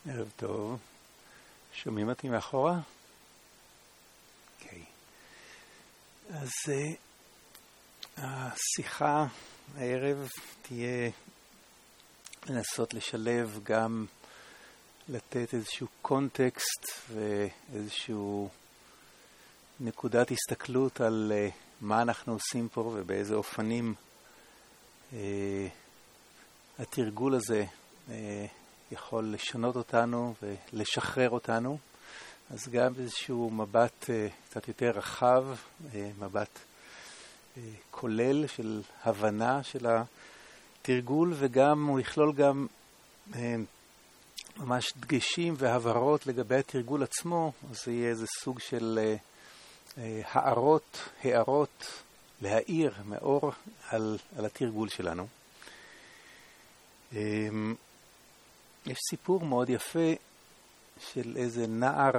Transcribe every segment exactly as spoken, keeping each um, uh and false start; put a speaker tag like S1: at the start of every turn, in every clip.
S1: ערב טוב. שומעים אותי מאחורה? אוקיי. אז uh, השיחה הערב תהיה לנסות לשלב גם לתת איזשהו קונטקסט ואיזשהו נקודת הסתכלות על uh, מה אנחנו עושים פה ובאיזה אופנים uh, התרגול הזה uh, יכול לשנות אותנו ולשחרר אותנו. אז גם איזשהו מבט uh, קצת יותר רחב, uh, מבט uh, כולל של הבנה של התרגול, וגם הוא יכלול גם uh, ממש דגשים והבהרות לגבי התרגול עצמו. אז זה יהיה איזה סוג של uh, uh, הערות, הערות, להאיר מאור על, על התרגול שלנו. Um, יש סיפור מאוד יפה של איזה נער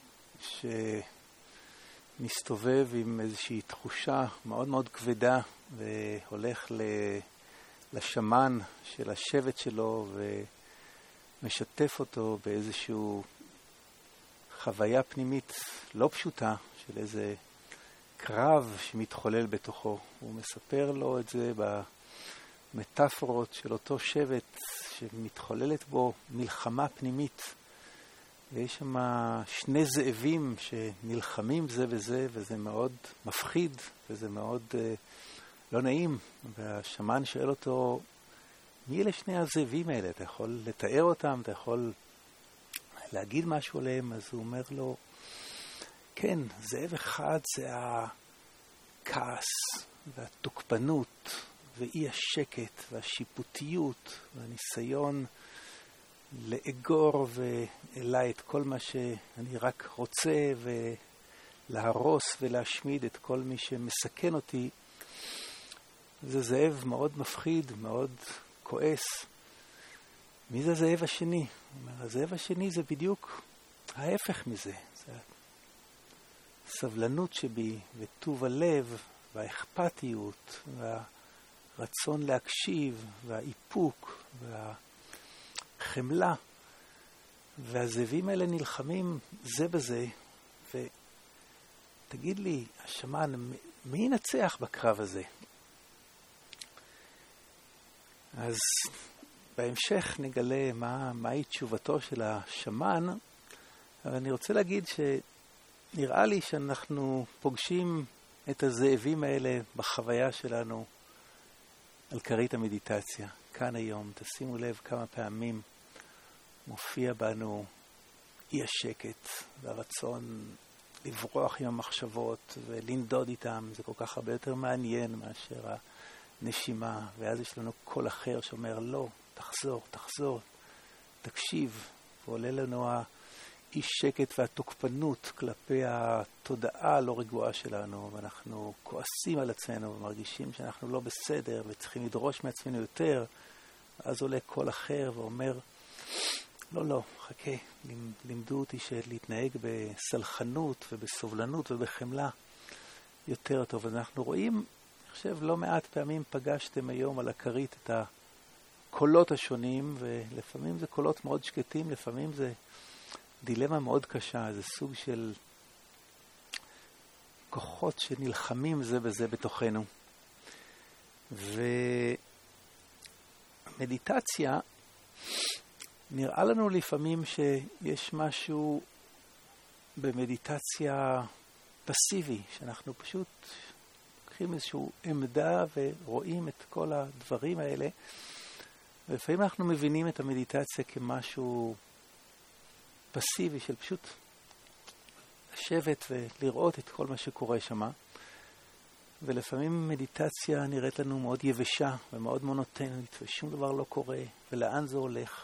S1: שמסתובב עם איזושהי תחושה מאוד מאוד כבדה והולך לשמן של השבט שלו ומשתף אותו באיזשהו חוויה פנימית לא פשוטה של איזה קרב שמתחולל בתוכו. הוא מספר לו את זה במטאפורות של אותו שבט שמתחוללת בו מלחמה פנימית, ויש שם שני זאבים שנלחמים זה וזה, וזה מאוד מפחיד וזה מאוד uh, לא נעים. והשמן שואל אותו, מי אלה שני הזאבים האלה? אתה יכול לתאר אותם? אתה יכול להגיד משהו עליהם? אז הוא אומר לו, כן, זאב אחד זה הכעס והתוקפנות ואי השקט והשיפוטיות והניסיון לאגור ואליי את כל מה שאני רק רוצה ולהרוס ולהשמיד את כל מי שמסכן אותי. זה זאב מאוד מפחיד, מאוד כועס. מי זה הזאב השני? הוא אומר, הזאב השני זה בדיוק ההפך מזה. זה הסבלנות שבי וטוב הלב והאכפתיות וה... רצון להקשיב, והאיפוק, והחמלה. והזאבים האלה נלחמים זה בזה. ותגיד לי, השמן, מי ינצח בקרב הזה? אז בהמשך נגלה מה, מהי תשובתו של השמן, אבל אני רוצה להגיד שנראה לי שאנחנו פוגשים את הזאבים האלה בחוויה שלנו, על כרית המדיטציה, כאן היום. תשימו לב כמה פעמים מופיע בנו אי השקט והרצון לברוח עם המחשבות ולנדוד איתם. זה כל כך הרבה יותר מעניין מאשר הנשימה. ואז יש לנו קול אחר שאומר, לא, תחזור, תחזור, תקשיב. ועולה לנו האי שקט והתוקפנות כלפי התודעה הלא רגועה שלנו, ואנחנו כועסים על עצמנו ומרגישים שאנחנו לא בסדר וצריכים לדרוש מעצמנו יותר. אז עולה קול אחר ואומר, לא, לא, חכה, לימדו אותי שלהתנהג בסלחנות ובסובלנות ובחמלה יותר טוב. אז אנחנו רואים, אני חושב, לא מעט פעמים פגשתם היום על הכרית את הקולות השונים, ולפעמים זה קולות מאוד שקטים, לפעמים זה דילמה מאוד קשה, זה סוג של כוחות שנלחמים זה בזה בתוכנו. ומדיטציה, נראה לנו לפעמים שיש משהו במדיטציה פסיבי, שאנחנו פשוט לוקחים איזושהי עמדה ורואים את כל הדברים האלה, ולפעמים אנחנו מבינים את המדיטציה כמשהו פסיבי של פשוט לשבת ולראות את כל מה שקורה שם. ולפעמים מדיטציה נראית לנו מאוד יבשה ומאוד מונוטנית ושום דבר לא קורה, ולאן זה הולך.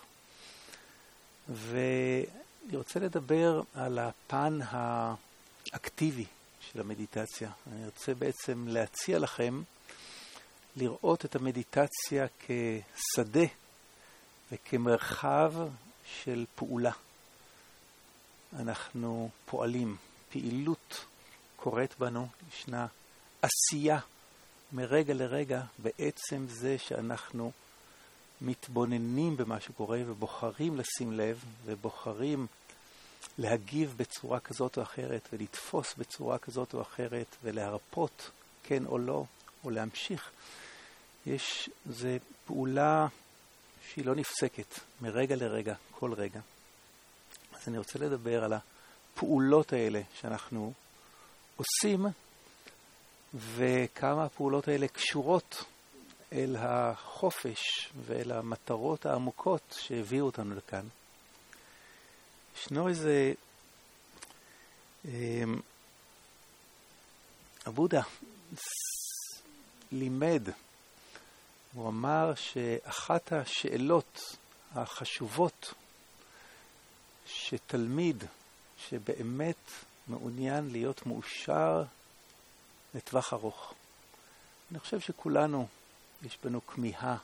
S1: ואני רוצה לדבר על הפן האקטיבי של המדיטציה. אני רוצה בעצם להציע לכם לראות את המדיטציה כשדה וכמרחב של פעולה. אנחנו פועלים, פעילות קורית בנו, ישנה עשייה מרגע לרגע בעצם זה שאנחנו מתבוננים במה שקורה ובוחרים לשים לב ובוחרים להגיב בצורה כזאת או אחרת ולתפוס בצורה כזאת או אחרת ולהרפות כן או לא או להמשיך, יש, זה פעולה שהיא לא נפסקת מרגע לרגע, כל רגע. אז אני רוצה לדבר על הפעולות האלה שאנחנו עושים וכמה הפעולות האלה קשורות אל החופש ואל המטרות העמוקות שהביאו אותנו לכאן. ישנו איזה אה, הבודה לימד, הוא אמר שאחת השאלות החשובות שתלמיד שבאמת מעוניין להיות מאושר לטווח ארוך. אני חושב שכולנו יש בנו כמיהה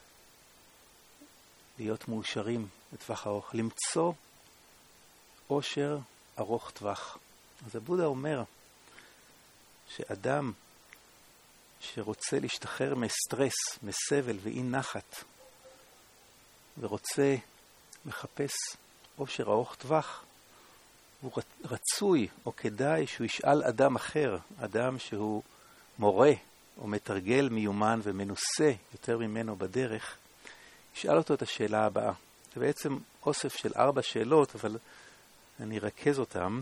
S1: להיות מאושרים לטווח ארוך, למצוא אושר ארוך טווח. אז הבודה אומר שאדם שרוצה להשתחרר מסטרס, מסבל ואי נחת, ורוצה מחפש אושר ארוך טווח, הוא רצוי או כדאי שהוא ישאל אדם אחר, אדם שהוא מורה או מתרגל מיומן ומנוסה יותר ממנו בדרך, ישאל אותו את השאלה הבאה. זה בעצם אוסף של ארבע שאלות, אבל אני ארכז אותם,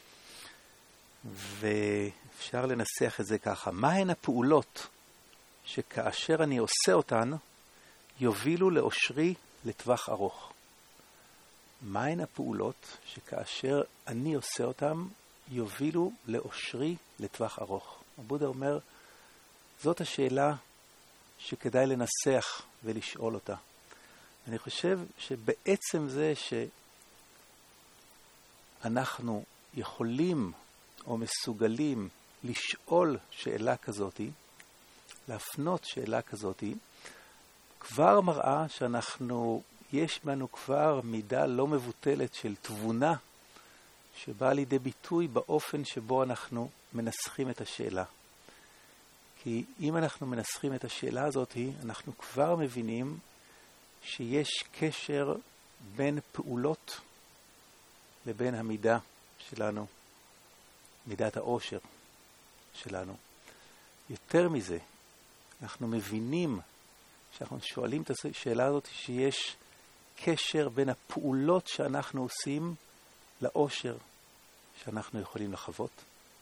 S1: ואפשר לנסח את זה ככה. מהן הפעולות שכאשר אני עושה אותן, יובילו לאושרי לטווח ארוך? מהן הפעולות שכאשר אני עושה אותן, יובילו לאושרי לטווח ארוך? הבודה אומר, זאת השאלה שכדאי לנסח ולשאול אותה. אני חושב שבעצם זה שאנחנו יכולים או מסוגלים לשאול שאלה כזאת, להפנות שאלה כזאת, כבר מראה שאנחנו, יש בנו כבר מידה לא מבוטלת של תבונה, שבאה לידי ביטוי באופן שבו אנחנו מנסחים את השאלה. כי אם אנחנו מנסחים את השאלה הזאת, אנחנו כבר מבינים שיש קשר בין פעולות לבין המידה שלנו, מידת האושר שלנו. יותר מזה, אנחנו מבינים, כשאנחנו שואלים את השאלה הזאת, שיש קשר בין הפעולות שאנחנו עושים לאושר שאנחנו יכולים לחוות.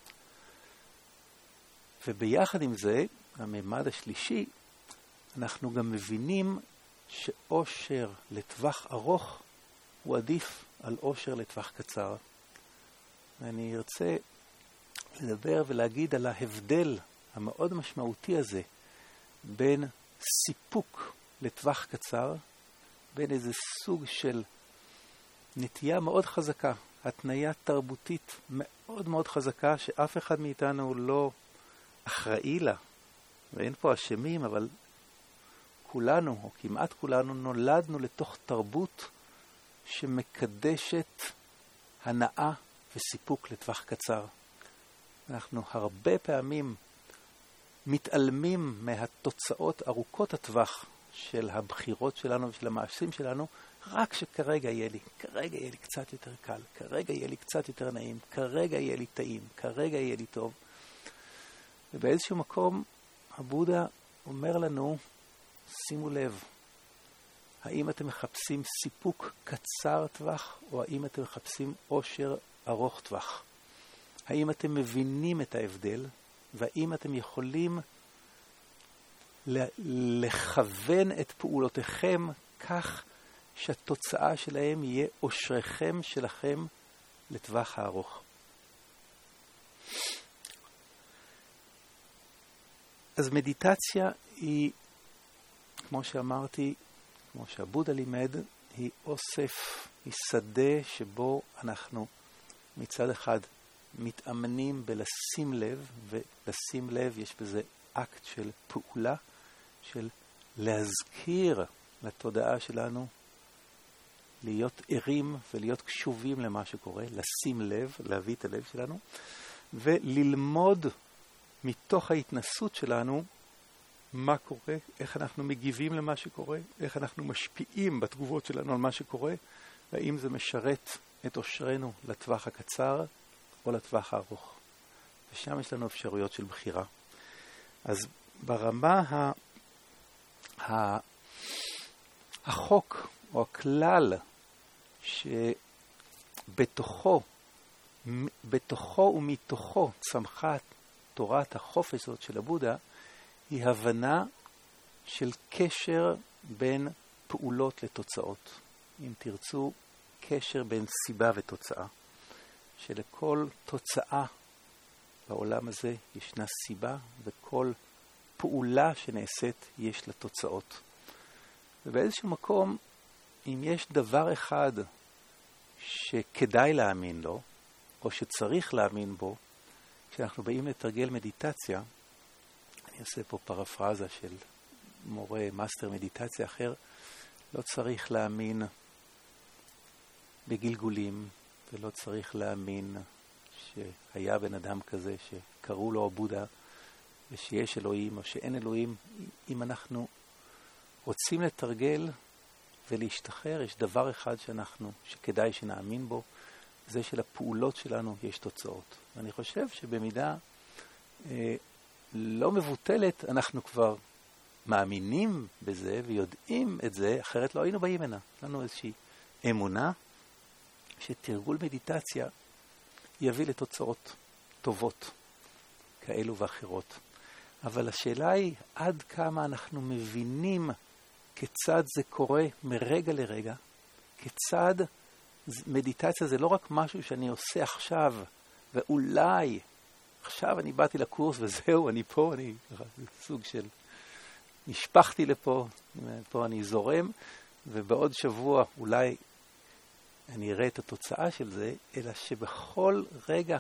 S1: וביחד עם זה, הממד השלישי, אנחנו גם מבינים שאושר לטווח ארוך הוא עדיף על אושר לטווח קצר. ואני ארצה לדבר ולהגיד על ההבדל המאוד משמעותי הזה בין סיפוק לטווח קצר, בין איזה סוג של נטייה מאוד חזקה, התניה תרבותית מאוד מאוד חזקה, שאף אחד מאיתנו לא אחראי לה, ואין פה אשמים, אבל כולנו, או כמעט כולנו, נולדנו לתוך תרבות שמקדשת הנאה וסיפוק לטווח קצר. אנחנו הרבה פעמים מתעלמים מהתוצאות ארוכות הטווח של הבחירות שלנו ושל המעשים שלנו, רק שכרגע יהיה לי, כרגע יהיה לי קצת יותר קל, כרגע יהיה לי קצת יותר נעים, כרגע יהיה לי טעים, כרגע יהיה לי טוב. ובאיזשהו מקום הבודה אומר לנו, שימו לב, האם אתם מחפשים סיפוק קצר טווח, או האם אתם מחפשים אושר ארוך טווח? האם אתם מבינים את ההבדל, והאם אתם יכולים לכוון את פעולותיכם כך שהתוצאה שלהם יהיה אושרכם שלכם לטווח הארוך? אז מדיטציה היא, כמו שאמרתי, כמו שהבודה לימד, היא אוסף, היא שדה שבו אנחנו מצד אחד מתאמנים בלשים לב, ולשים לב יש בזה אקט של פעולה, של להזכיר לתודעה שלנו, להיות ערים ולהיות קשובים למה שקורה, לשים לב, להביא את הלב שלנו, וללמוד מתוך ההתנסות שלנו מה קורה, איך אנחנו מגיבים למה שקורה, איך אנחנו משפיעים בתגובות שלנו על מה שקורה, והאם זה משרת את אושרנו לטווח הקצר או לטווח הארוך. ושם יש לנו אפשרויות של בחירה. אז ברמה ה... ה... החוק או הכלל שבתוכו בתוכו ומתוכו צמחה תורת החופש הזאת של הבודה, היא הבנה של קשר בין פעולות לתוצאות. אם תרצו, קשר בין סיבה ותוצאה. שלכל תוצאה בעולם הזה ישנה סיבה, וכל פעולה שנעשית יש לה תוצאות. ובאיזשהו מקום, אם יש דבר אחד שכדאי להאמין לו, או שצריך להאמין בו, כשאנחנו באים לתרגל מדיטציה, אני עושה פה פרפרזה של מורה, מאסטר מדיטציה אחר, לא צריך להאמין בגלגולים, ולא צריך להאמין שהיה בן אדם כזה שקראו לו הבודה, ושיש אלוהים או שאין אלוהים. אם אנחנו רוצים לתרגל ולהשתחרר, יש דבר אחד שאנחנו, שכדאי שנאמין בו, זה שלפעולות שלנו יש תוצאות. ואני חושב שבמידה אה, לא מבוטלת, אנחנו כבר מאמינים בזה ויודעים את זה, אחרת לא היינו באים הנה. יש לנו איזושהי אמונה שתרגול מדיטציה יביא לתוצאות טובות כאלו ואחרות. אבל השאלה היא עד כמה אנחנו מבינים כיצד זה קורה מרגע לרגע, כיצד מדיטציה זה לא רק משהו שאני עושה עכשיו, ואולי עכשיו אני באתי לקורס וזהו, אני פה, אני סוג של נשפחתי לפה, פה אני זורם, ובעוד שבוע אולי אני אראה את התוצאה של זה, אלא שבכל רגע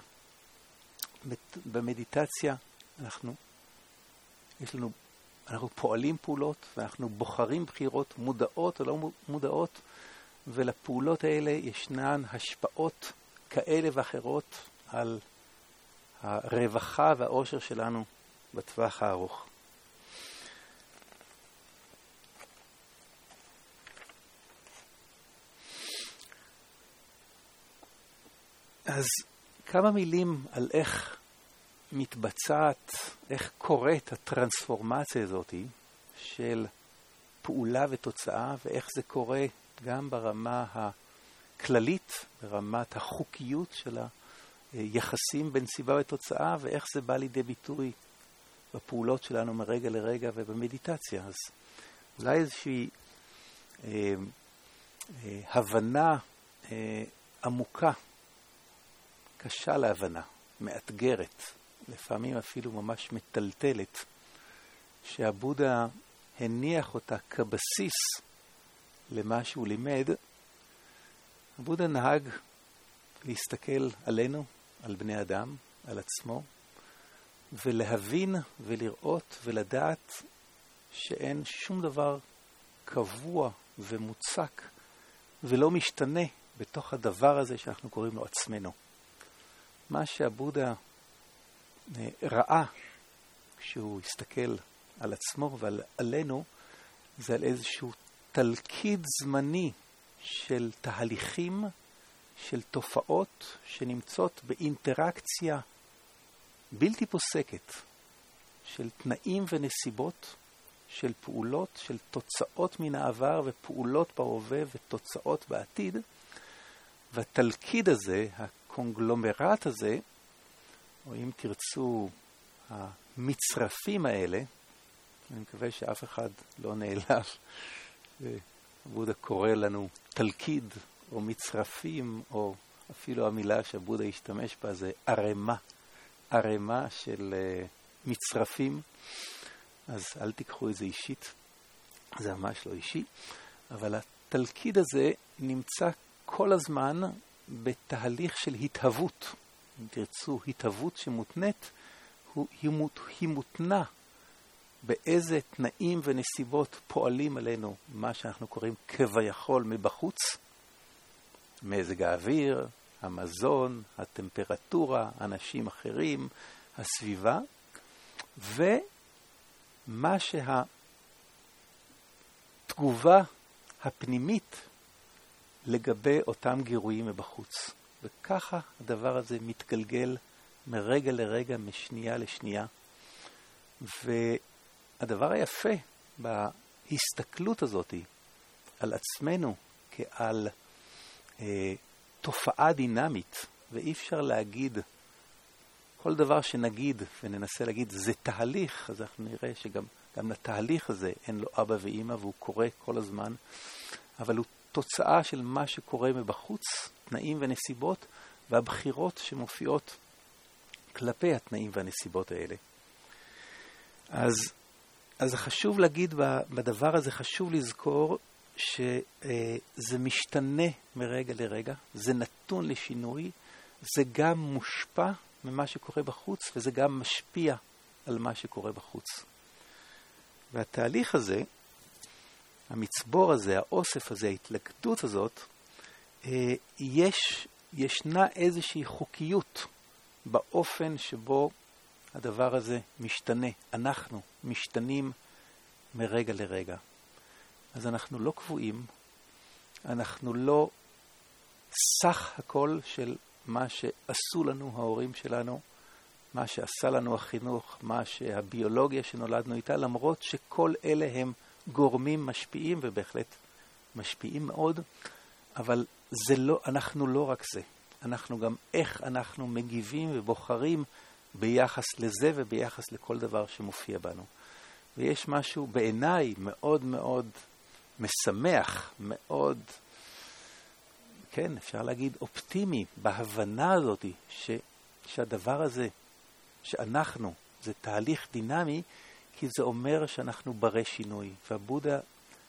S1: במדיטציה אנחנו, יש לנו, אנחנו פועלים פעולות, ואנחנו בוחרים בחירות מודעות או לא מודעות, ולפעולות האלה ישנן השפעות כאלה ואחרות על הרווחה והאושר שלנו בטווח הארוך. אז כמה מילים על איך מתבצעת, איך קורית הטרנספורמציה הזאת של פעולה ותוצאה, ואיך זה קורה גם ברמה הכללית, ברמת החוקיות של היחסים בין סיבה ותוצאה, ואיך זה בא לידי ביטוי בפעולות שלנו מרגע לרגע ובמדיטציה. אז אולי איזושהי אה, אה, הבנה אה, עמוקה, קשה להבנה, מאתגרת, לפעמים אפילו ממש מטלטלת, שהבודה הניח אותה כבסיס למה שהוא לימד. הבודה נהג להסתכל עלינו, על בני אדם, על עצמו, ולהבין ולראות ולדעת שאין שום דבר קבוע ומוצק ולא משתנה בתוך הדבר הזה שאנחנו קוראים לו עצמנו. מה שהבודה ראה כשהוא הסתכל על עצמו ועלינו, זה על איזשהו תלכיד זמני של תהליכים, של תופעות שנמצאות באינטראקציה בלתי פוסקת של תנאים ונסיבות, של פעולות, של תוצאות מן העבר ופעולות בהווה ותוצאות בעתיד. והתלכיד הזה, הקונגלומרט הזה, או אם תרצו המצרפים האלה, אני מקווה שאף אחד לא נעלב, הבודה קורא לנו תלכיד או מצרפים, או אפילו המילה שהבודה השתמש בה זה ערמה, ערמה של uh, מצרפים. אז אל תיקחו את זה אישית, זה ממש לא אישי, אבל התלכיד הזה נמצא כל הזמן בתהליך של התהוות. אם תרצו, התהוות שמותנית, היא, מות, היא מותנה באיזה תנאים ונסיבות פועלים עלינו, מה שאנחנו קוראים כביכול מבחוץ, מזג האוויר, המזון, הטמפרטורה, אנשים אחרים, הסביבה, מה שהתגובה הפנימית לגבי אותם גירויים מבחוץ. וככה הדבר הזה מתגלגל מרגע לרגע, משנייה לשנייה. והדבר היפה בהסתכלות הזאת על עצמנו כעל אה, תופעה דינמית, ואי אפשר להגיד, כל דבר שנגיד וננסה להגיד זה תהליך, אז אנחנו נראה שגם גם לתהליך הזה אין לו אבא ואמא והוא קורה כל הזמן, אבל הוא תוצאה של מה שקורה מבחוץ, תנאים ונסיבות, והבחירות שמופיעות כלפי התנאים והנסיבות האלה. אז, אז חשוב להגיד בדבר הזה, חשוב לזכור שזה משתנה מרגע לרגע, זה נתון לשינוי, זה גם מושפע ממה שקורה בחוץ, וזה גם משפיע על מה שקורה בחוץ. והתהליך הזה, המצבור הזה, האוסף הזה, ההתלכדות הזאת, יש, ישנה איזושהי חוקיות באופן שבו הדבר הזה משתנה. אנחנו משתנים מרגע לרגע. אז אנחנו לא קבועים, אנחנו לא סך הכל של מה שעשו לנו ההורים שלנו, מה שעשה לנו החינוך, מה שהביולוגיה שנולדנו איתה, למרות שכל אלה הם גורמים משפיעים ובהחלט משפיעים מאוד, אבל זה לא, אנחנו לא רק זה. אנחנו גם איך אנחנו מגיבים ובוחרים ביחס לזה וביחס לכל דבר שמופיע בנו. ויש משהו בעיניי מאוד מאוד משמח, מאוד, כן, אפשר להגיד אופטימי, בהבנה הזאת ש, שהדבר הזה, שאנחנו, זה תהליך דינמי, כי זה אומר שאנחנו ברי שינוי. והבודה,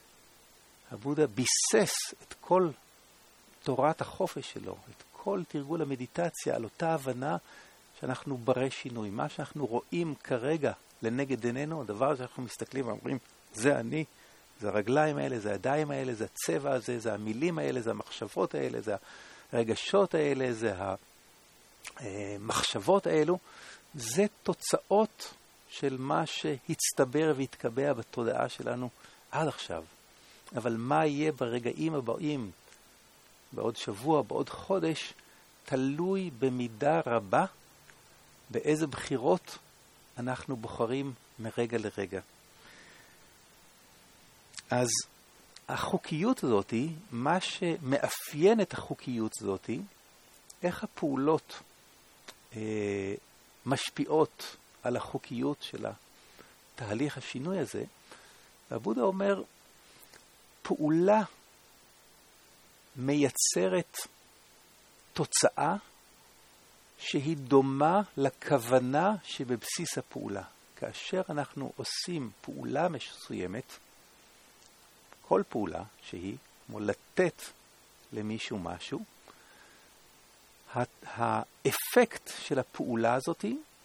S1: הבודה ביסס את כל תורת החופש שלו, את כל תרגול המדיטציה, על אותה הבנה שאנחנו ברי שינוי. מה שאנחנו רואים כרגע לנגד עינינו, הדבר שאנחנו מסתכלים ואומרים, זה אני, זה הרגליים האלה, זה הידיים האלה, זה הצבע הזה, זה המילים האלה, זה המחשבות האלה, זה הרגשות האלה, זה המחשבות האלו. זה תוצאות של מה שהצטבר והתקבע בתודעה שלנו עד עכשיו. אבל מה יהיה ברגעים הבאים, בעוד שבוע, בעוד חודש, תלוי במידה רבה באיזה בחירות אנחנו בוחרים מרגע לרגע. אז החוקיות הזאת, מה שמאפיין את החוקיות הזאת, איך הפעולות אה, משפיעות על החוקיות של התהליך השינוי הזה, והבודה אומר, פעולה מייצרת תוצאה שהיא דומה לכוונה שבבסיס הפעולה. כאשר אנחנו עושים פעולה מסוימת, כל פעולה שהיא, כמו לתת למישהו משהו, האפקט של הפעולה הזאת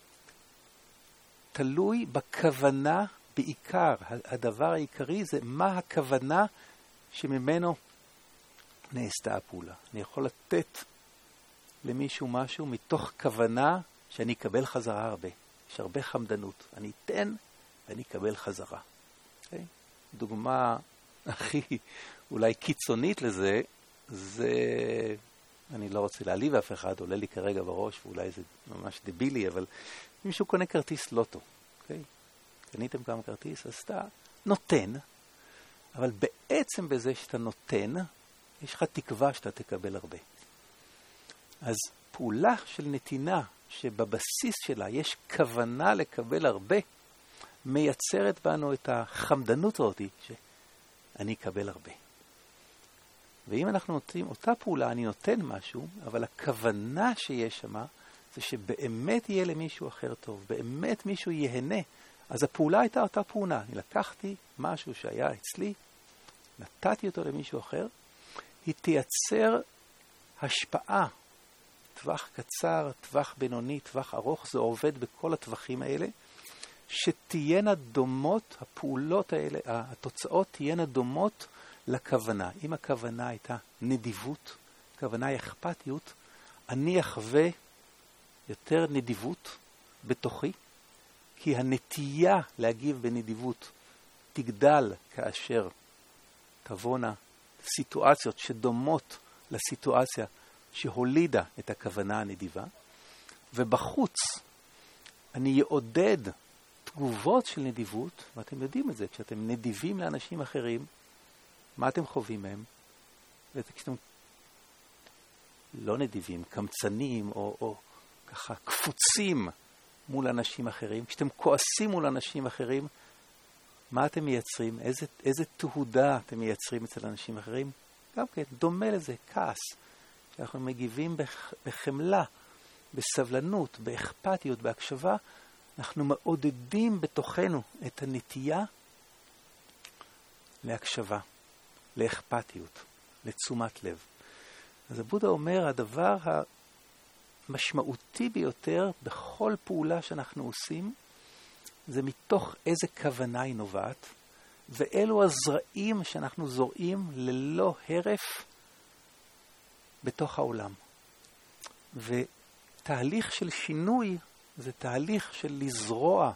S1: תלוי בכוונה בעיקר. הדבר העיקרי זה מה הכוונה שממנו נעשתה הפעולה. אני יכול לתת למישהו משהו מתוך כוונה שאני אקבל חזרה הרבה. יש הרבה חמדנות. אני אתן ואני אקבל חזרה. Okay? דוגמה הכי אולי קיצונית לזה, זה, אני לא רוצה להעליב אף אחד, עולה לי כרגע בראש, ואולי זה ממש דבילי, אבל מישהו קונה כרטיס לוטו. Okay? קניתם גם כרטיס, אז אתה נותן, אבל בעצם בזה שאתה נותן, יש לך תקווה שאתה תקבל הרבה. אז פעולה של נתינה, שבבסיס שלה יש כוונה לקבל הרבה, מייצרת בנו את החמדנות הזאת, שאני אקבל הרבה. ואם אנחנו נותנים אותה פעולה, אני נותן משהו, אבל הכוונה שיש שמה, זה שבאמת יהיה למישהו אחר טוב, באמת מישהו יהנה. אז הפעולה הייתה אותה פעולה. אני לקחתי משהו שהיה אצלי, נתתי אותו למישהו אחר, היא תייצר השפעה, טווח קצר, טווח בינוני, טווח ארוך, זה עובד בכל הטווחים האלה, שתהיינה דומות, הפעולות האלה, התוצאות תהיינה דומות לכוונה. אם הכוונה הייתה נדיבות, הכוונה היא כי הנטייה להגיב בנדיבות תגדל כאשר תבונה סיטואציות שדומות לסיטואציה שהולידה את הכוונה הנדיבה, ובחוץ אני יעודד תגובות של נדיבות, ואתם יודעים את זה, כשאתם נדיבים לאנשים אחרים, מה אתם חווים מהם? וכשאתם לא נדיבים, קמצנים או, או ככה קפוצים מול אנשים אחרים, כשאתם כועסים מול אנשים אחרים, מה אתם מייצרים? איזה, איזה תהודה אתם מייצרים אצל אנשים אחרים? גם כן, דומה לזה, כעס. שאנחנו מגיבים בח, בחמלה, בסבלנות, באכפתיות, בהקשבה, אנחנו מעודדים בתוכנו את הנטייה להקשבה, לאכפתיות, לתשומת לב. אז הבודה אומר, הדבר המשמעותי ביותר בכל פעולה שאנחנו עושים, זה מתוך איזה כוונה היא נובעת, ואלו הזרעים שאנחנו זורעים ללא הרף בתוך העולם. ותהליך של שינוי זה תהליך של לזרוע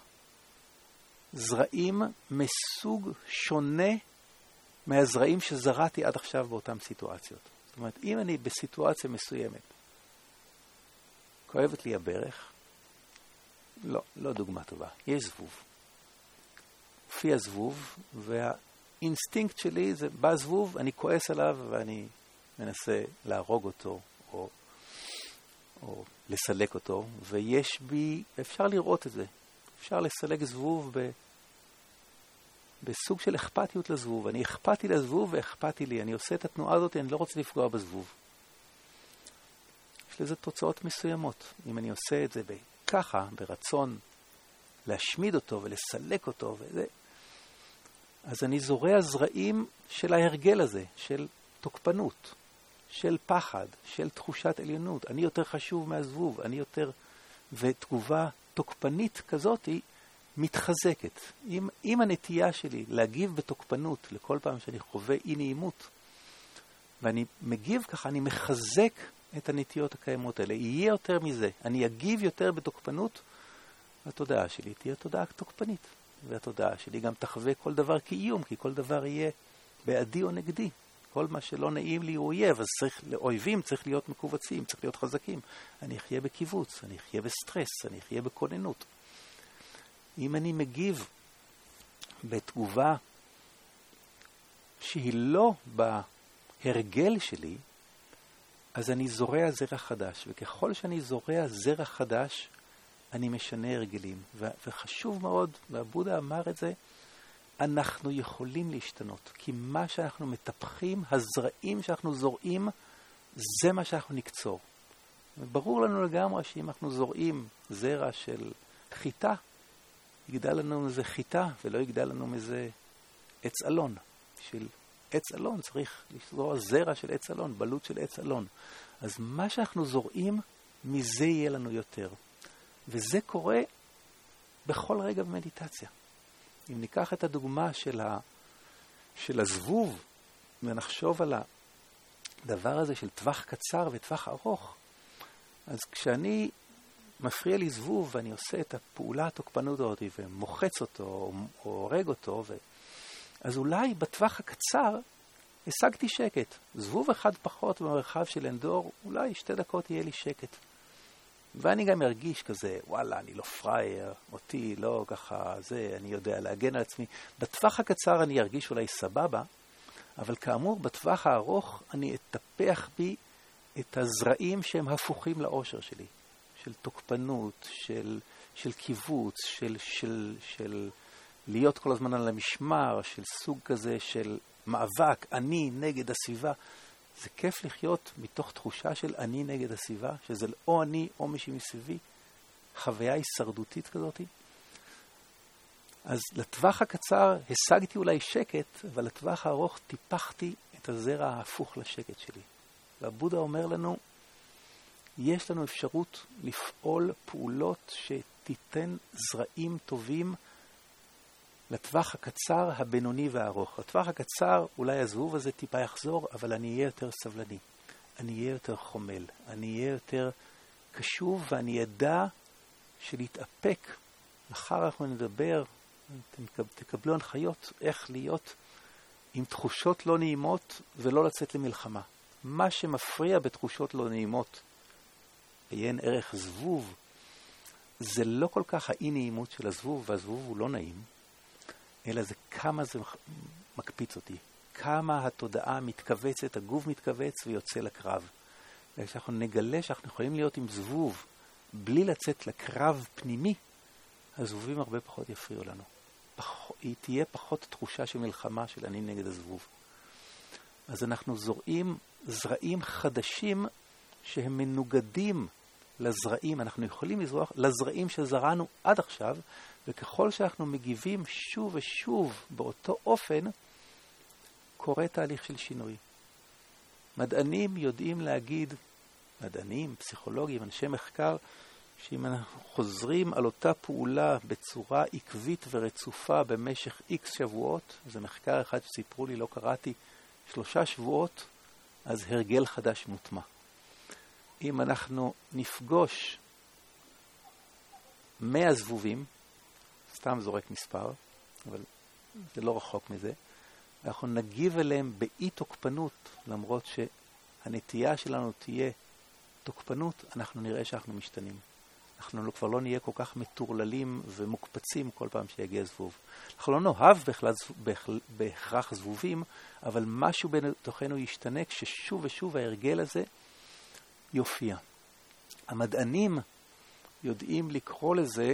S1: זרעים מסוג שונה מהזרעים שזרעתי עד עכשיו באותן סיטואציות. זאת אומרת, אם אני בסיטואציה מסוימת, כואבת לי הברך, לא, לא דוגמה טובה. יש זבוב. הופיע זבוב, והאינסטינקט שלי זה, בא זבוב, אני כועס עליו ואני מנסה להרוג אותו, או, או לסלק אותו, ויש בי, אפשר לראות את זה. אפשר לסלק זבוב ב, בסוג של אכפתיות לזבוב. אני אכפתי לזבוב ואכפתי לי. אני עושה את התנועה הזאת, אני לא רוצה לפגוע בזבוב. יש לזה תוצאות מסוימות. אם אני עושה את זה ב... ככה, ברצון להשמיד אותו ולסלק אותו, וזה, אז אני זורע זרעים של ההרגל הזה, של תוקפנות, של פחד, של תחושת עליונות. אני יותר חשוב מהזבוב, אני יותר, ותגובה תוקפנית כזאת היא מתחזקת. אם, אם הנטייה שלי להגיב בתוקפנות לכל פעם שאני חווה אי נעימות, ואני מגיב ככה, אני מחזק את הנטיות הקיימות האלה. יהיה יותר מזה. אני אגיב יותר בתוקפנות, והתודעה שלי תהיה תודעה תוקפנית. והתודעה שלי גם תחווה כל דבר כאיום, כי כל דבר יהיה בעדי או נגדי. כל מה שלא נעים לי הוא אויב, אז צריך, לאויבים צריך להיות מקובצים, צריך להיות חזקים. אני אחיה בקיבוץ, אני אחיה בסטרס, אני אחיה בכוננות. אם אני מגיב בתגובה שהיא לא בהרגל שלי, אז אני זורע זרע חדש, וככל שאני זורע זרע חדש, אני משנה הרגלים. ו- וחשוב מאוד, והבודה אמר את זה, אנחנו יכולים להשתנות, כי מה שאנחנו מטפחים, הזרעים שאנחנו זורעים, זה מה שאנחנו נקצור. וברור לנו לגמרי שאם אנחנו זורעים זרע של חיטה, יגדל לנו מזה חיטה, ולא יגדל לנו מזה עץ אלון. של עץ אלון צריך לזרוע זרע של עץ אלון, בלוט של עץ אלון. אז מה שאנחנו זורעים, מזה יהיה לנו יותר. וזה קורה בכל רגע במדיטציה. אם ניקח את הדוגמה של, ה, של הזבוב, ונחשוב על הדבר הזה של טווח קצר וטווח ארוך, אז כשאני מפריע לי זבוב ואני עושה את הפעולה התוקפנות הזאת ומוחץ אותו או, או הורג אותו, ו... אז אולי בטווח הקצר השגתי שקט. זבוב אחד פחות במרחב של אנדור, אולי שתי דקות יהיה לי שקט. ואני גם ארגיש כזה, וואלה, אני לא פרייר, אותי לא ככה, זה, אני יודע להגן על עצמי. בטווח הקצר אני ארגיש אולי סבבה, אבל כאמור, בטווח הארוך אני אטפח בי את הזרעים שהם הפוכים לאושר שלי. של תוקפנות, של, של קיבוץ, של, של, של להיות כל הזמן על המשמר, של סוג כזה של מאבק, אני נגד הסביבה. זה כיף לחיות מתוך תחושה של אני נגד הסביבה, שזה או אני או מישהי מסביבי, חוויה הישרדותית כזאת. אז לטווח הקצר השגתי אולי שקט, אבל לטווח הארוך טיפחתי את הזרע ההפוך לשקט שלי. והבודה אומר לנו, יש לנו אפשרות לפעול פעולות שתיתן זרעים טובים לטווח הקצר, הבינוני והארוך. לטווח הקצר, אולי הזבוב הזה טיפה יחזור, אבל אני אהיה יותר סבלני. אני אהיה יותר חומל. אני אהיה יותר קשוב, ואני ידע שלהתאפק מחר אנחנו נדבר, אתם תקבלו הנחיות איך להיות עם תחושות לא נעימות ולא לצאת למלחמה. מה שמפריע בתחושות לא נעימות, עיין ערך זבוב, זה לא כל כך האי נעימות של הזבוב, והזבוב הוא לא נעים, אלא זה כמה זה מקפיץ אותי, כמה התודעה מתכווצת, הגוף מתכווץ ויוצא לקרב. וכשאנחנו נגלה שאנחנו יכולים להיות עם זבוב בלי לצאת לקרב פנימי, הזבובים הרבה פחות יפריעו לנו. פח... היא תהיה פחות תחושה של מלחמה של אני נגד הזבוב. אז אנחנו זורעים זרעים חדשים שהם מנוגדים לזרעים. אנחנו יכולים לזרוע לזרעים שזרענו עד עכשיו, וככל שאנחנו מגיבים שוב ושוב באותו אופן, קורה תהליך של שינוי. מדענים יודעים להגיד, מדענים, פסיכולוגים, אנשי מחקר, שאם אנחנו חוזרים על אותה פעולה בצורה עקבית ורצופה במשך איקס שבועות, זה מחקר אחד שסיפרו לי, לא קראתי, שלושה שבועות, אז הרגל חדש מוטמע. אם אנחנו נפגוש מאה זבובים, סתם זורק מספר, אבל זה לא רחוק מזה, אנחנו נגיב אליהם באי תוקפנות, למרות שהנטייה שלנו תהיה תוקפנות, אנחנו נראה שאנחנו משתנים. אנחנו כבר לא נהיה כל כך מטורללים ומוקפצים כל פעם שיגיע זבוב. אנחנו לא נאהב בכלל, בהכרח זבובים, אבל משהו בתוכנו ישתנה כששוב ושוב ההרגל הזה יופיע. המדענים יודעים לקרוא לזה,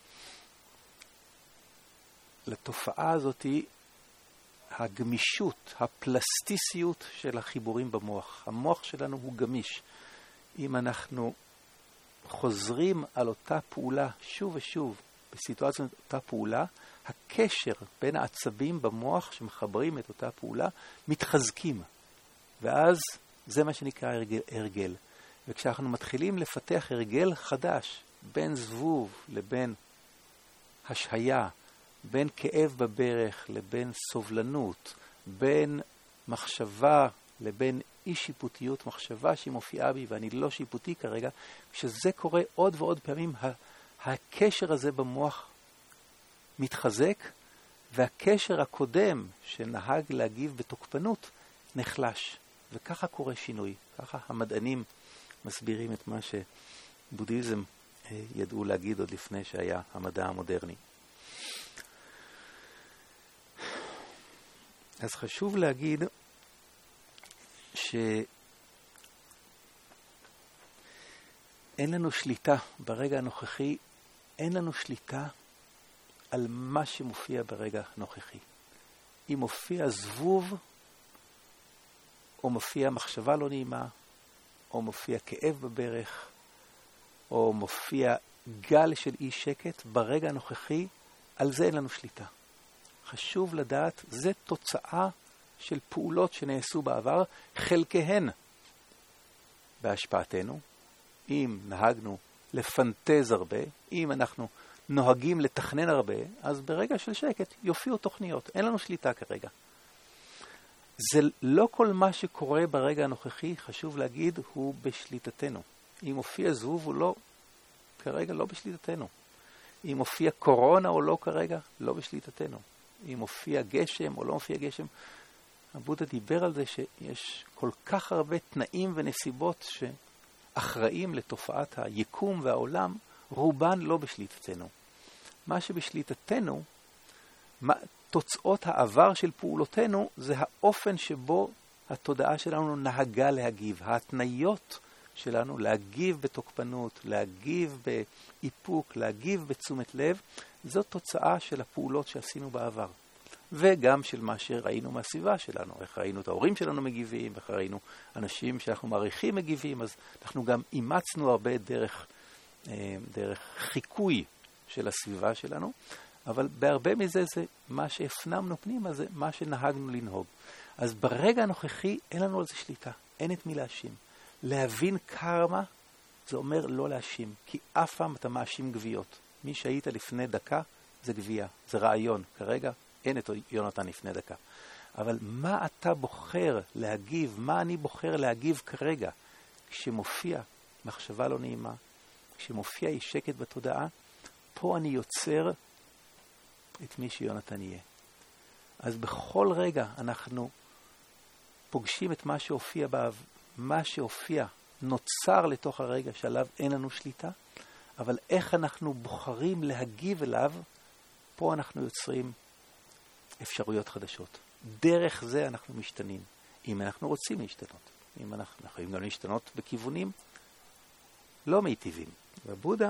S1: לתופעה הזאת, הגמישות, הפלסטיסיות של החיבורים במוח. המוח שלנו הוא גמיש. אם אנחנו חוזרים על אותה פעולה שוב ושוב, בסיטואציה אותה פעולה, הקשר בין העצבים במוח שמחברים את אותה פעולה מתחזקים. ואז זה מה שנקרא הרגל. הרגל. וכשאנחנו מתחילים לפתח הרגל חדש, בין זבוב לבין השהיה, בין כאב בברך לבין סובלנות, בין מחשבה לבין אי שיפוטיות, מחשבה שהיא מופיעה בי ואני לא שיפוטי כרגע, כשזה קורה עוד ועוד פעמים, הקשר הזה במוח מתחזק, והקשר הקודם שנהג להגיב בתוקפנות נחלש. וככה קורה שינוי. ככה המדענים מסבירים את מה שבודהיזם ידעו להגיד עוד לפני שהיה המדע המודרני. אז חשוב להגיד שאין לנו שליטה ברגע הנוכחי, אין לנו שליטה על מה שמופיע ברגע הנוכחי. אם מופיע זבוב, או מופיע מחשבה לא נעימה, או מופיע כאב בברך, או מופיע גל של אי שקט, ברגע הנוכחי, על זה אין לנו שליטה. חשוב לדעת, זה תוצאה של פעולות שנעשו בעבר, חלקהן בהשפעתנו, אם נהגנו לפנטז הרבה, אם אנחנו נוהגים לתכנן הרבה, אז ברגע של שקט יופיעו תוכניות. אין לנו שליטה כרגע. זה לא כל מה שקורה ברגע הנוכחי, חשוב להגיד, הוא בשליטתנו. אם הופיע זבוב הוא לא, כרגע לא בשליטתנו. אם הופיע קורונה או לא כרגע, לא בשליטתנו. אם הופיע גשם או לא הופיע גשם, הבודה דיבר על זה שיש כל כך הרבה תנאים ונסיבות שאחראים לתופעת היקום והעולם, רובן לא בשליטתנו. מה שבשליטתנו, מה, תוצאות העבר של פעולותינו, זה האופן שבו התודעה שלנו נהגה להגיב. ההתניות שלנו להגיב בתוקפנות, להגיב באיפוק, להגיב בתשומת לב, זאת תוצאה של הפעולות שעשינו בעבר. וגם של מה שראינו מהסביבה שלנו, איך ראינו את ההורים שלנו מגיבים, איך ראינו אנשים שאנחנו מעריכים מגיבים, אז אנחנו גם אימצנו הרבה דרך, דרך חיקוי של הסביבה שלנו, אבל בהרבה מזה זה מה שהפנמנו פנימה, זה מה שנהגנו לנהוג. אז ברגע הנוכחי אין לנו על זה שליטה, אין את מי להאשים. להבין קרמה זה אומר לא להאשים, כי אף פעם אתה מאשים גוויות. מי שהיית לפני דקה זה גוויה, זה רעיון. כרגע אין את יונתן לפני דקה. אבל מה אתה בוחר להגיב, מה אני בוחר להגיב כרגע, כשמופיע מחשבה לא נעימה, כשמופיע אי שקט בתודעה, פה אני יוצר את מי שיונתן יהיה. אז בכל רגע אנחנו פוגשים את מה שהופיע באב, מה שהופיע נוצר לתוך הרגע שעליו אין לנו שליטה, אבל איך אנחנו בוחרים להגיב אליו, פה אנחנו יוצרים אפשרויות חדשות. דרך זה אנחנו משתנים, אם אנחנו רוצים להשתנות. אם אנחנו יכולים גם להשתנות בכיוונים לא מיטיבים. והבודה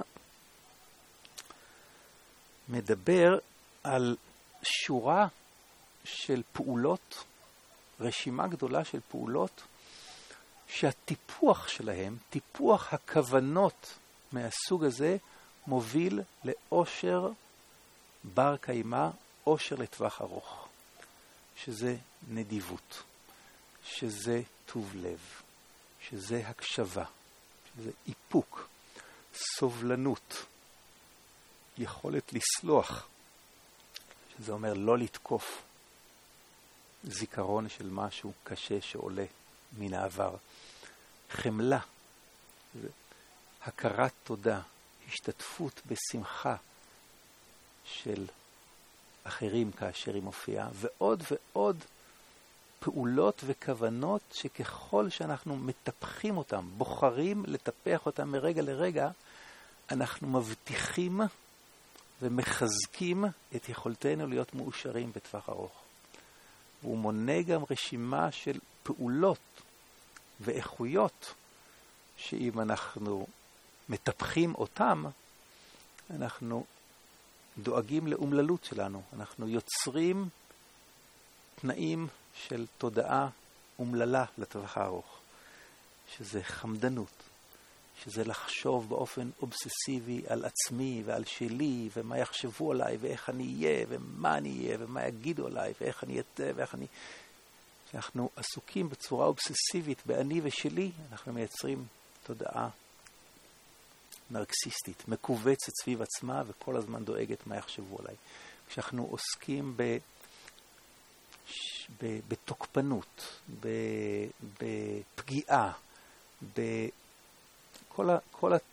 S1: מדבר על שורה של פעולות, רשימה גדולה של פעולות, שהטיפוח שלהם, טיפוח הכוונות מהסוג הזה, מוביל לאושר בר קיימא, אושר לטווח ארוך. שזה נדיבות, שזה טוב לב, שזה הקשבה, שזה איפוק, סובלנות, יכולת לסלוח, שזה אומר לא לתקוף, זיכרון של משהו קשה שעולה מן העבר, חמלה, הכרת תודה, השתתפות בשמחה של אחרים כאשר היא מופיעה, ועוד ועוד פעולות וכוונות שככל שאנחנו מטפחים אותם, בוחרים לטפח אותם מרגע לרגע, אנחנו מבטיחים ומחזקים את יכולתנו להיות מאושרים בטווח ארוך. הוא מונה גם רשימה של פעולות ואיכויות שאם אנחנו מטפחים אותם, אנחנו דואגים לאומללות שלנו. אנחנו יוצרים תנאים של תודעה אומללה לטווח הארוך, שזה חמדנות, שזה לחשוב באופן אובססיבי על עצמי ועל שלי, ומה יחשבו עליי, ואיך אני אהיה, ומה אני אהיה, ומה יגידו עליי, ואיך אני אהיה, ואיך אני... כשאנחנו עסוקים בצורה אובססיבית באני ושלי, אנחנו מייצרים תודעה נרקסיסטית, מקובצת סביב עצמה, וכל הזמן דואגת מה יחשבו עליי. כשאנחנו עוסקים ב... ב... בתוקפנות, ב... בפגיעה, בכל ה... כל ה...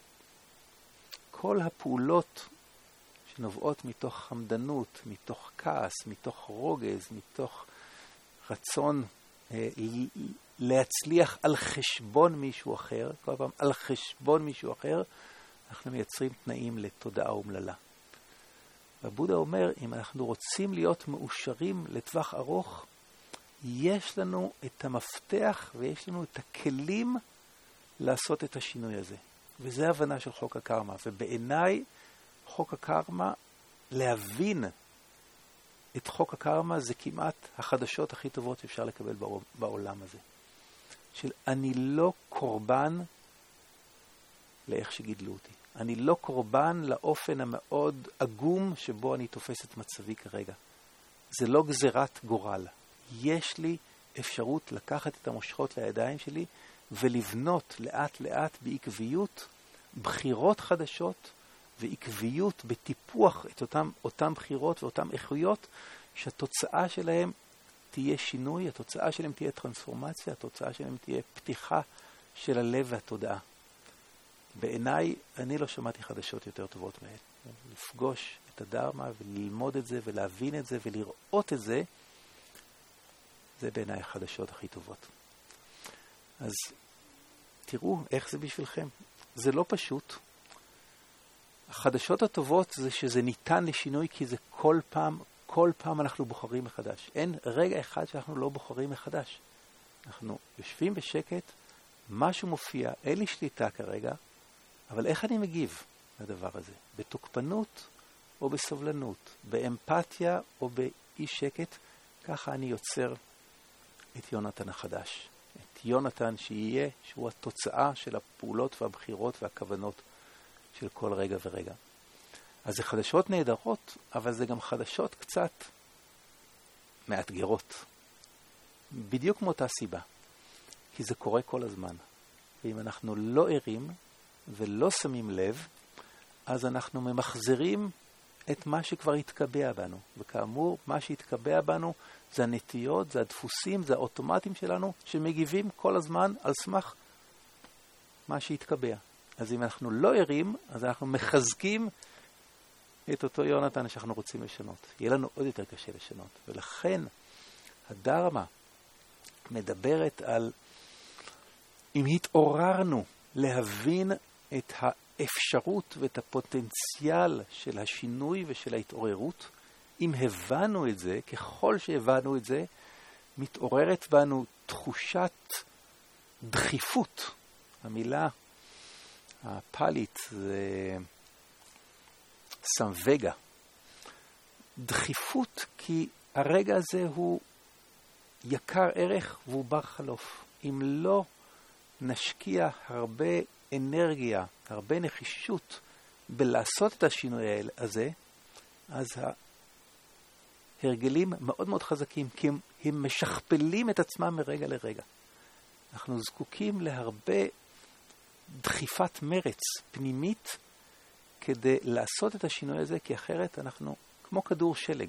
S1: כל הפעולות שנובעות מתוך חמדנות, מתוך כעס, מתוך רוגז, מתוך רצון אה, להצליח על חשבון מישהו אחר, כל פעם על חשבון מישהו אחר, אנחנו מייצרים תנאים לתודעה אומללה. והבודה אומר, אם אנחנו רוצים להיות מאושרים לטווח ארוך, יש לנו את המפתח ויש לנו את הכלים לעשות את השינוי הזה. וזה ההבנה של חוק הקרמה. ובעיניי, חוק הקרמה, להבין את חוק הקרמה זה כמעט החדשות הכי טובות שאפשר לקבל בעולם הזה. של אני לא קורבן לאיך שגידלו אותי. אני לא קורבן לאופן המאוד עגום שבו אני תופס את מצבי כרגע. זה לא גזירת גורל. יש לי אפשרות לקחת את המושכות לידיים שלי ולבנות לאט לאט בעקביות בחירות חדשות ועקביות בטיפוח את אותם, אותם בחירות ואותם איכויות שהתוצאה שלהם תהיה שינוי, התוצאה שלהם תהיה טרנספורמציה, התוצאה שלהם תהיה פתיחה של הלב והתודעה. בעיניי, אני לא שמעתי חדשות יותר טובות מהן. לפגוש את הדרמה וללמוד את זה ולהבין את זה ולראות את זה, זה בעיניי החדשות הכי טובות. אז תראו איך זה בשבילכם. זה לא פשוט. החדשות הטובות זה שזה ניתן לשינוי כי זה כל פעם, כל פעם אנחנו בוחרים מחדש. אין רגע אחד שאנחנו לא בוחרים מחדש. אנחנו יושבים בשקט, משהו מופיע, אין לי שליטה כרגע, אבל איך אני מגיב לדבר הזה? בתוקפנות או בסובלנות? באמפתיה או באי שקט? ככה אני יוצר את יונתן החדש. את יונתן שיהיה, שהוא התוצאה של הפעולות והבחירות והכוונות של כל רגע ורגע. אז זה חדשות נהדרות, אבל זה גם חדשות קצת מאתגרות. בדיוק מאותה סיבה. כי זה קורה כל הזמן. ואם אנחנו לא ערים ולא שמים לב, אז אנחנו ממחזרים את מה שכבר התקבע בנו. וכאמור, מה שהתקבע בנו זה הנטיות, זה הדפוסים, זה האוטומטים שלנו, שמגיבים כל הזמן על סמך מה שהתקבע. אז אם אנחנו לא ערים, אז אנחנו מחזקים את אותו יונתן שאנחנו רוצים לשנות. יהיה לנו עוד יותר קשה לשנות. ולכן הדרמה מדברת על אם התעוררנו להבין את האפשרות ואת הפוטנציאל של השינוי ושל ההתעוררות, אם הבנו את זה, ככל שהבנו את זה, מתעוררת בנו תחושת דחיפות. המילה הפלית זה סמווגה. דחיפות כי הרגע הזה הוא יקר ערך והוא בר חלוף. אם לא נשקיע הרבה אנרגיה, הרבה נחישות בלעשות את השינוי הזה, אז ההרגלים מאוד מאוד חזקים, כי הם, הם משכפלים את עצמם מרגע לרגע. אנחנו זקוקים להרבה דחיפת מרץ פנימית כדי לעשות את השינוי הזה, כי אחרת אנחנו כמו כדור שלג.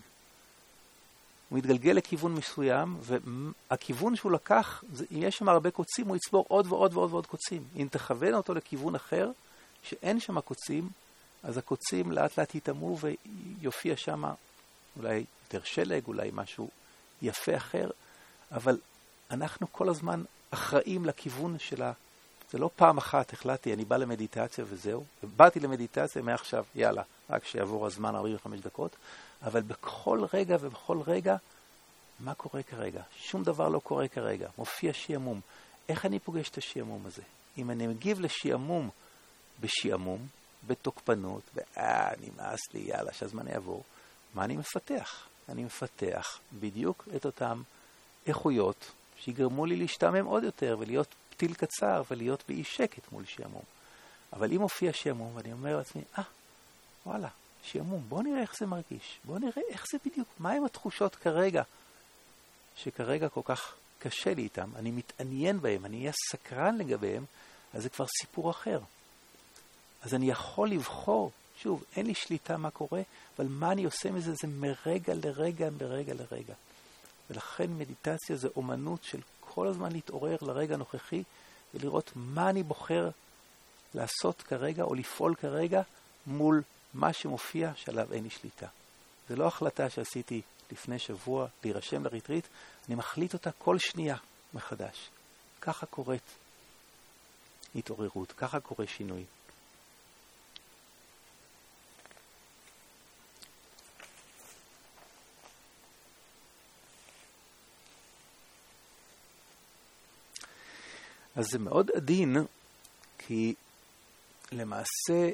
S1: הוא מתגלגל לכיוון מסוים, והכיוון שהוא לקח, אם יש שם הרבה קוצים, הוא יצבור עוד ועוד ועוד ועוד קוצים. אם תכוון אותו לכיוון אחר, שאין שם קוצים, אז הקוצים לאט לאט יתאמו ויופיע שם אולי יותר שלג, אולי משהו יפה אחר, אבל אנחנו כל הזמן אחראים לכיוון שלה. זה לא פעם אחת החלטתי, אני בא למדיטציה וזהו. באתי למדיטציה מעכשיו, יאללה, רק שיעבור הזמן ארבעים וחמש דקות. אבל בכל רגע ובכל רגע, מה קורה כרגע? שום דבר לא קורה כרגע. מופיע שיעמום. איך אני פוגש את השיעמום הזה? אם אני מגיב לשיעמום בשיעמום, בתוקפנות, ואה, נמאס לי, יאללה, שהזמן יעבור, מה אני מפתח? אני מפתח בדיוק את אותם איכויות שיגרמו לי להשתעמם עוד יותר ולהיות פתיל קצר ולהיות באי שקט מול שיעמום. אבל אם מופיע שיעמום ואני אומר לעצמי, אה, וואלה, שיעמום, בוא נראה איך זה מרגיש, בוא נראה איך זה בדיוק, מה הם התחושות כרגע, שכרגע כל כך קשה לי איתם, אני מתעניין בהם, אני אהיה סקרן לגביהם, אז זה כבר סיפור אחר. אז אני יכול לבחור, שוב, אין לי שליטה מה קורה, אבל מה אני עושה מזה, זה מרגע לרגע, מרגע לרגע. ולכן מדיטציה זה אומנות של כל הזמן להתעורר לרגע הנוכחי, ולראות מה אני בוחר לעשות כרגע, או לפעול כרגע, מול מה שמופיע שעליו אין לי שליטה. זה לא החלטה שעשיתי לפני שבוע להירשם לריטריט, אני מחליט אותה כל שנייה מחדש. ככה קורית התעוררות, ככה קורה שינוי. אז זה מאוד עדין, כי למעשה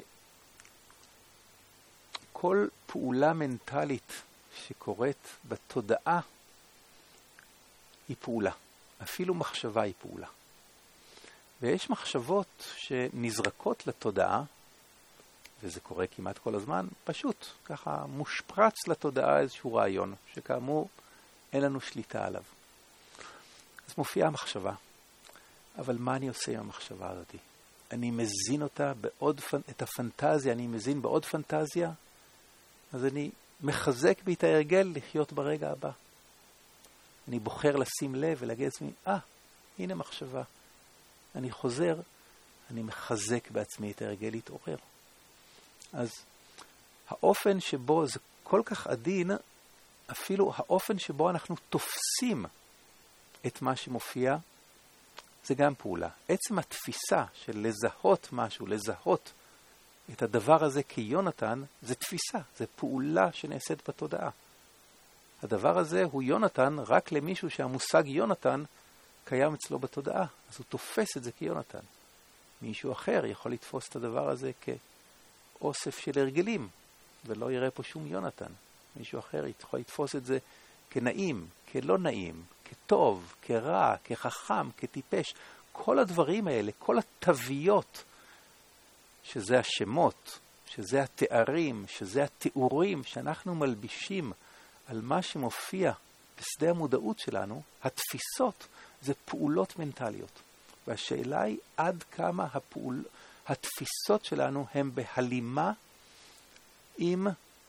S1: כל פעולה מנטלית שקורית בתודעה היא פעולה. אפילו מחשבה היא פעולה. ויש מחשבות שנזרקות לתודעה, וזה קורה כמעט כל הזמן, פשוט ככה מושפרץ לתודעה איזשהו רעיון, שכאמור אין לנו שליטה עליו. אז מופיעה המחשבה. אבל מה אני עושה עם המחשבה הזאת? אני מזין אותה בעוד, את הפנטזיה, אני מזין בעוד פנטזיה, אז אני מחזק בי את ההרגל לחיות ברגע הבא. אני בוחר לשים לב ולהגיד לעצמי, אה, הנה מחשבה. אני חוזר, אני מחזק בעצמי את ההרגל להתעורר. אז האופן שבו זה כל כך עדין, אפילו האופן שבו אנחנו תופסים את מה שמופיע, זה גם פעולה. עצם התפיסה של לזהות משהו, לזהות את הדבר הזה כיונתן, זה תפיסה, זה פעולה שנעשית בתודעה. הדבר הזה הוא יונתן רק למישהו שהמושג יונתן קיים אצלו בתודעה, אז הוא תופס את זה כיונתן. מישהו אחר יכול לתפוס את הדבר הזה כאוסף של הרגלים, ולא יראה פה שום יונתן. מישהו אחר יכול לתפוס את זה כנעים, כלא נעים, כטוב, כרע, כחכם, כטיפש. כל הדברים האלה, כל התוויות, שזה השמות, שזה התארים, שזה התיאורים שאנחנו מלבישים על מה שמופיע בשדה המודעות שלנו, התפיסות זה פעולות מנטליות. והשאלה היא עד כמה הפעול, התפיסות שלנו הן בהלימה עם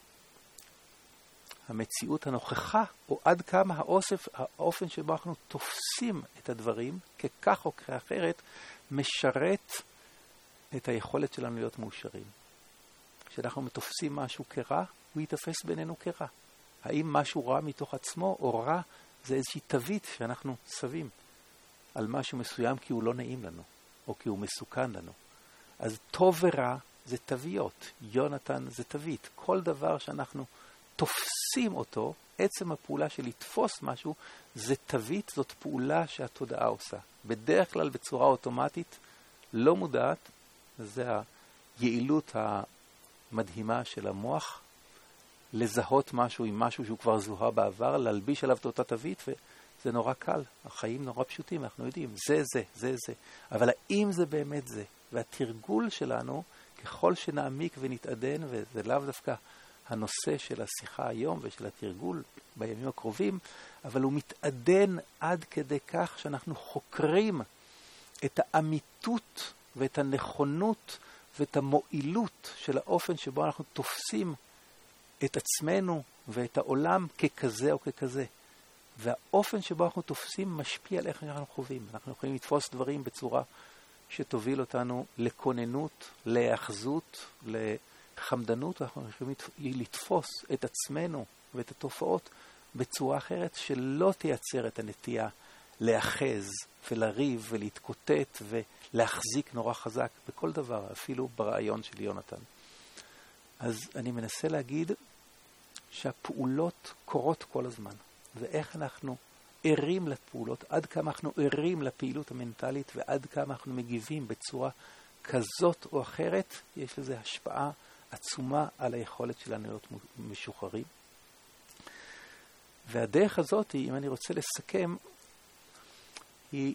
S1: המציאות הנוכחה, או עד כמה האוסף, האופן שבו אנחנו תופסים את הדברים, ככך או כאחרת, משרת את היכולת שלנו להיות מאושרים. כשאנחנו תופסים משהו כרע, הוא יתפס בינינו כרע. האם משהו רע מתוך עצמו או רע זה איזושהי תווית שאנחנו שווים על משהו מסוים כי הוא לא נעים לנו או כי הוא מסוכן לנו. אז טוב ורע זה תוויות, יונתן זה תווית. כל דבר שאנחנו תופסים אותו, עצם הפעולה של לתפוס משהו, זה תווית, זאת פעולה שהתודעה עושה. בדרך כלל בצורה אוטומטית, לא מודעת, זה היעילות המדהימה של המוח, לזהות משהו עם משהו שהוא כבר זוהה בעבר, להלביש עליו את אותה תווית, וזה נורא קל. החיים נורא פשוטים, אנחנו יודעים, זה זה, זה זה. אבל האם זה באמת זה? והתרגול שלנו, ככל שנעמיק ונתעדן, וזה לאו דווקא הנושא של השיחה היום ושל התרגול בימים הקרובים, אבל הוא מתעדן עד כדי כך שאנחנו חוקרים את האמיתות ואת הנכונות ואת המועילות של האופן שבו אנחנו תופסים את עצמנו ואת העולם ככזה או ככזה. והאופן שבו אנחנו תופסים משפיע על איך אנחנו חווים. אנחנו יכולים לתפוס דברים בצורה שתוביל אותנו לכוננות, להאחזות, לחמדנות, ואנחנו יכולים לתפוס את עצמנו ואת התופעות בצורה אחרת שלא תייצר את הנטייה להאחז ולריב ולהתקוטט ולהחזיק נורא חזק בכל דבר, אפילו ברעיון של יונתן. אז אני מנסה להגיד שהפעולות קורות כל הזמן, ואיך אנחנו ערים לפעולות, עד כמה אנחנו ערים לפעילות המנטלית, ועד כמה אנחנו מגיבים בצורה כזאת או אחרת, יש לזה השפעה עצומה על היכולת שלנו להיות משוחררים. והדרך הזאת, אם אני רוצה לסכם, היא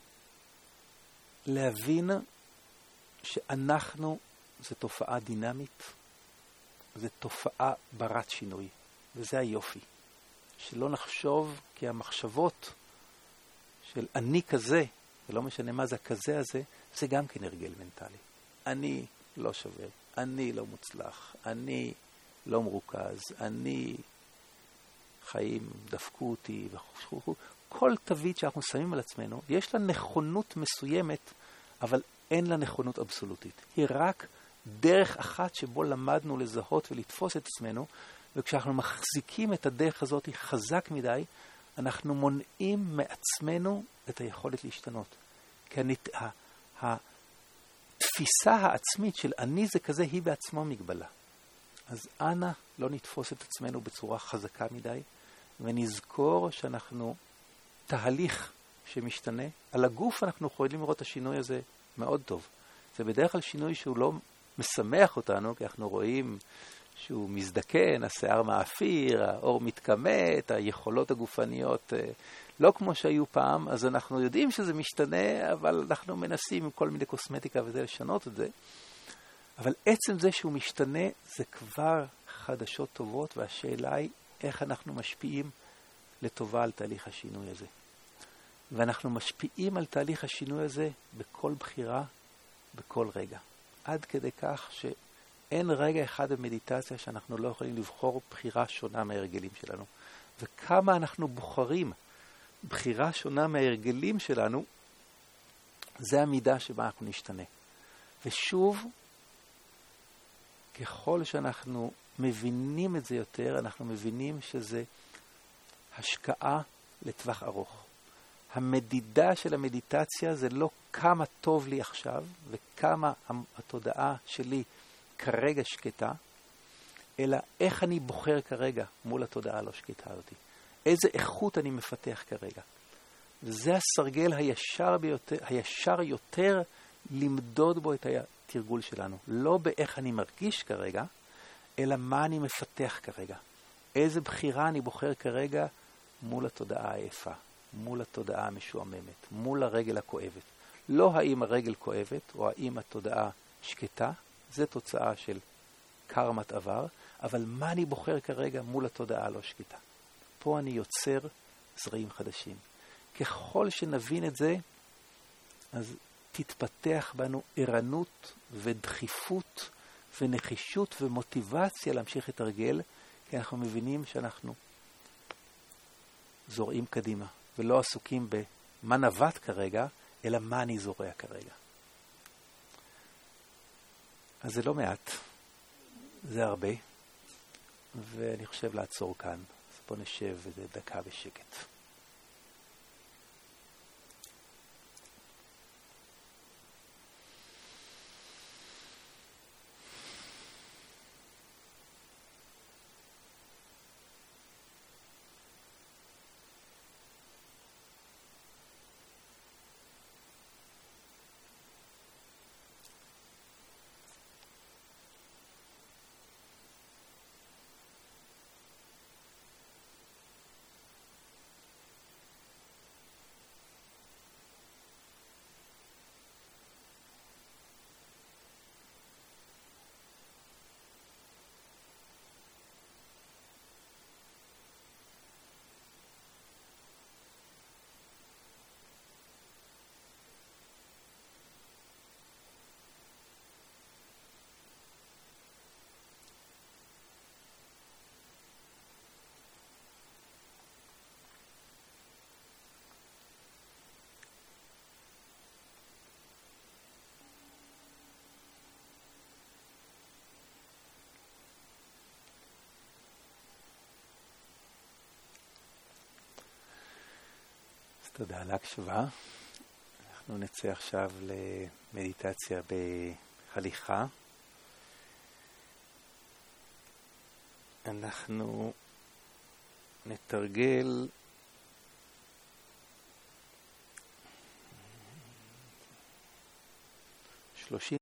S1: להבין שאנחנו, זו תופעה דינמית, זו תופעה ברת שינוי, וזה היופי. שלא נחשוב כי המחשבות של אני כזה, ולא משנה מה זה הכזה הזה, זה גם כן הרגל מנטלי. אני לא שווה, אני לא מוצלח, אני לא מרוכז, אני חיים דפקו אותי וכו'. כל תווית שאנחנו שמים על עצמנו, יש לה נכונות מסוימת, אבל אין לה נכונות אבסולוטית. היא רק דרך אחת שבו למדנו לזהות ולתפוס את עצמנו, וכשאנחנו מחזיקים את הדרך הזאת חזק מדי, אנחנו מונעים מעצמנו את היכולת להשתנות. כי הנת... התפיסה העצמית של אני זה כזה היא בעצמו מגבלה. אז אנא לא נתפוס את עצמנו בצורה חזקה מדי, ונזכור שאנחנו תהליך שמשתנה. על הגוף אנחנו יכולים לראות את השינוי הזה מאוד טוב. זה בדרך כלל שינוי שהוא לא משמח אותנו, כי אנחנו רואים שהוא מזדקן, השיער מאפיר, האור מתכמת, היכולות הגופניות לא כמו שהיו פעם, אז אנחנו יודעים שזה משתנה, אבל אנחנו מנסים עם כל מיני קוסמטיקה וזה לשנות את זה. אבל עצם זה שהוא משתנה זה כבר חדשות טובות, והשאלה היא איך אנחנו משפיעים לטובה על תהליך השינוי הזה. ואנחנו משפיעים על תהליך השינוי הזה בכל בחירה, בכל רגע. עד כדי כך שאין רגע אחד במדיטציה שאנחנו לא יכולים לבחור בחירה שונה מההרגלים שלנו. וכמה אנחנו בוחרים בחירה שונה מההרגלים שלנו, זה המידה שבה אנחנו נשתנה. ושוב, ככל שאנחנו מבינים את זה יותר, אנחנו מבינים שזה השקעה לטווח ארוך. המדידה של המדיטציה זה לא כמה טוב לי עכשיו, וכמה התודעה שלי כרגע שקטה, אלא איך אני בוחר כרגע מול התודעה הלא שקטה אותי. איזה איכות אני מפתח כרגע. וזה הסרגל הישר, ביותר, הישר יותר למדוד בו את התרגול שלנו. לא באיך אני מרגיש כרגע, אלא מה אני מפתח כרגע. איזה בחירה אני בוחר כרגע מול התודעה העייפה, מול התודעה המשועממת, מול הרגל הכואבת. לא האם הרגל כואבת או האם התודעה שקטה, זה תוצאה של קרמת עבר, אבל מה אני בוחר כרגע מול התודעה הלא שקטה. פה אני יוצר זרעים חדשים. ככל שנבין את זה, אז תתפתח בנו ערנות ודחיפות ונחישות ומוטיבציה להמשיך את הרגל, כי אנחנו מבינים שאנחנו זורעים קדימה, ולא עסוקים במה נבט כרגע, אלא מה אני זורע כרגע. אז זה לא מעט. זה הרבה, ואני חושב לעצור כאן. אז בוא נשב איזה דקה בשקט. תודה על ההקשבה. אנחנו נצא עכשיו למדיטציה בהליכה. אנחנו נתרגל שלושים